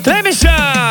Treme chão.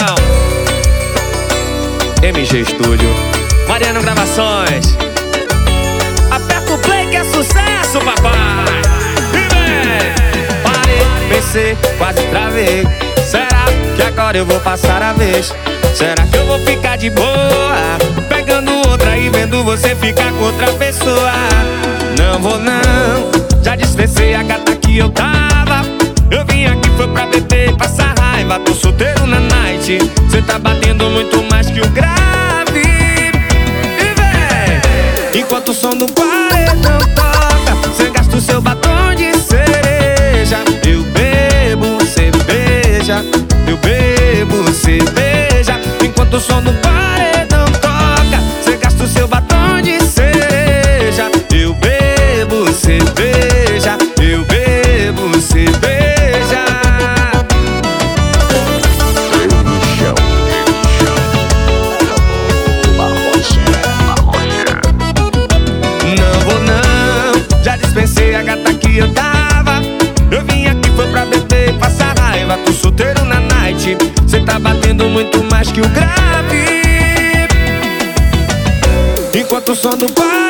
MG Estúdio, Mariano Gravações. Aperta o play que é sucesso, papai. E vem. Parei, pensei, quase travei. Será que agora eu vou passar a vez? Será que eu vou ficar de boa, pegando outra e vendo você ficar com outra pessoa? Não vou não, já dispensei a gata que eu tava. Eu vim aqui foi pra beber e passar raiva. Tô solteiro na night, cê tá batendo muito mais que o grave. E vem. Enquanto o som do paredão toca, cê gasta o seu batom de cereja. Eu bebo cerveja, eu bebo cerveja. Enquanto o som do paredão toca, cê gasta o seu batom de cereja. Eu bebo cerveja, eu bebo cerveja. Não vou não, já dispensei a gata que eu tava. Eu vim aqui foi pra beber e passar raiva. Tô solteiro na night, cê tá batendo muito mais que o grave. Enquanto o som do bar